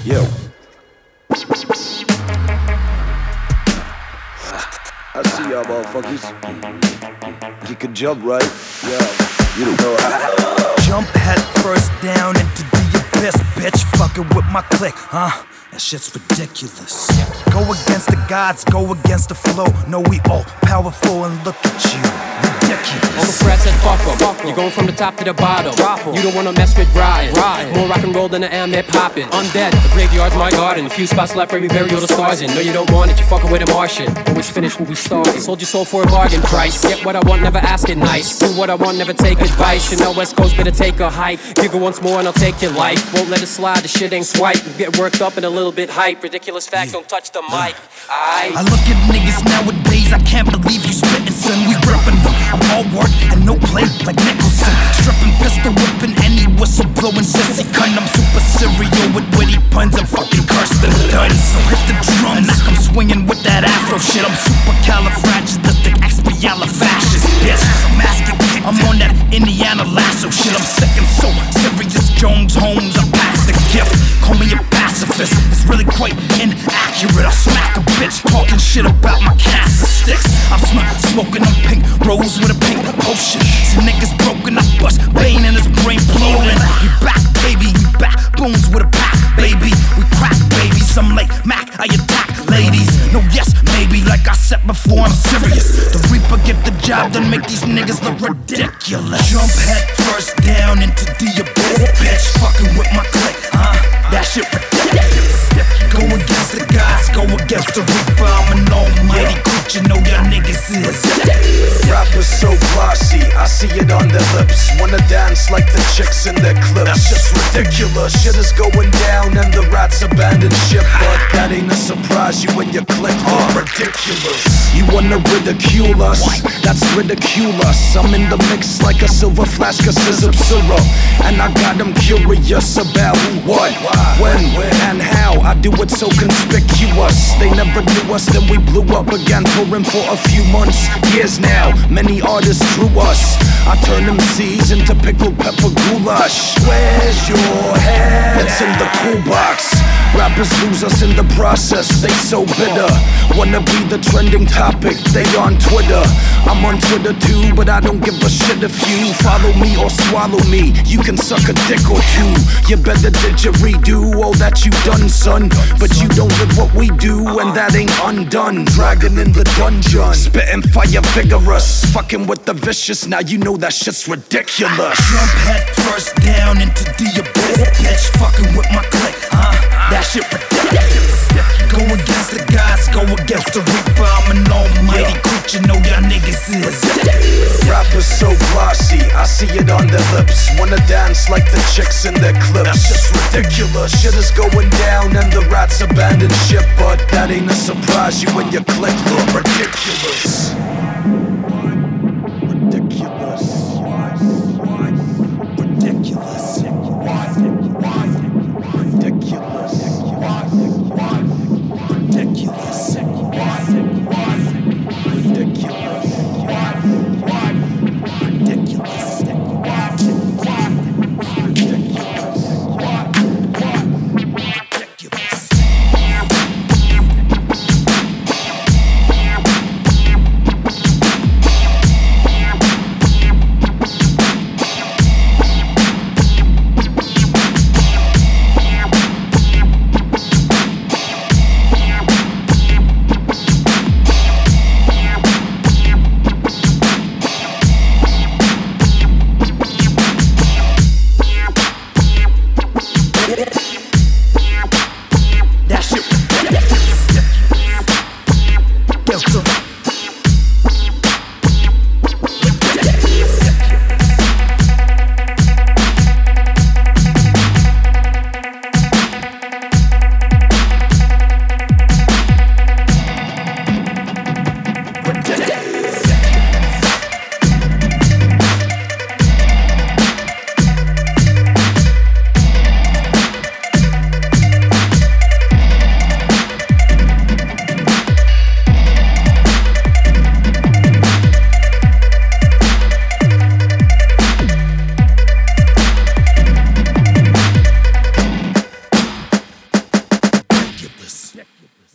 Yo. I see y'all motherfuckers. You can jump, right? Yeah. You don't know how. Jump head first down into the abyss, bitch. Fucking with my clique, huh? That shit's ridiculous. Go against the gods, go against the flow. No, we all powerful and look at you. Ridiculous. All the frats said fuck em. You're going from the top to the bottom. You don't wanna mess with Ryan. More rock and roll than I am hip hopping. Undead, the graveyard's my garden. A few spots left where we bury all the stars in. No, you don't want it, you fucking with a Martian. Always finish what we started. Sold your soul for a bargain price. Get what I want, never ask it nice. Do what I want, never take advice. You know West Coast better take a hike. Giggle once more and I'll take your life. Won't let it slide, the shit ain't swipe. Get worked up and a little bit hype. Ridiculous facts, don't touch the mic. I look at niggas nowadays, I can't believe you spittin', son. We reppin' them. I'm all work and no play like Nicholson. Strippin', pistol whippin', any whistle blowin' sissy cunt. I'm super serial with witty puns and fucking Kirsten Dunst. So hit the drums and I come swinging with that afro shit. I'm super califragilistic, expialifascist, bitch. I'm asking, I'm on that Indiana lasso shit. I'm sick and so serious. Jones Holmes, I pass the gift. Call me a pacifist. It's really quite inaccurate. I'll smack a bitch talking shit about my cast of sticks. I'm smoking on pink rose with a pink potion. Some niggas broken, I bust Bane and his brain blowing. We back, baby, we back. Boons with a pack, baby. We crack, baby. Some like Mac, I attack ladies. No, yes, maybe. Like I said before, I'm serious. The Reaper get the job done, make these niggas look ridiculous. Jump head first down into the abyss, bitch. Fucking with my clique, huh? That shit ridiculous. Go against the gods, go against the Reaper. I'm an almighty creature, know y'all niggas is. Rappers so glossy, I see it on their lips. Wanna dance like the chicks in their clips. That's just ridiculous. Shit is going down and the rats abandon ship. But that ain't a surprise, you and your clique are ridiculous. You wanna ridicule us? That's ridiculous. I'm in the mix like a silver flask of scissor syrup. And I got them curious about who, what, when, and how. I do it so conspicuous. They never knew us, then we blew up again. Touring for a few months, years now. Many artists through us. I turn them C's into pickled pepper goulash. Where's your head? It's in the cool box. Rappers lose us in the process, they so bitter. Wanna be the trending topic, they on Twitter. I'm on Twitter too, but I don't give a shit if you follow me or swallow me. You can suck a dick or two. You better didgeridoo all that you done, son. But you don't live what we do, and that ain't undone. Dragon in the dungeon, spitting fire vigorous. Fucking with the vicious, now you know that shit's ridiculous. Jump head first down into the abyss, bitch. Fucking with my clique, huh? That shit ridiculous. Go against the gods, go against the Reaper. I'm an almighty creature, know y'all niggas is. Rappers so glossy, I see it on their lips. Wanna dance like the chicks in their clips. That's just ridiculous. Shit is going down and the rats abandon ship. But that ain't a surprise, you and your clique look ridiculous. Ridiculous. Ridiculous. Ridiculous.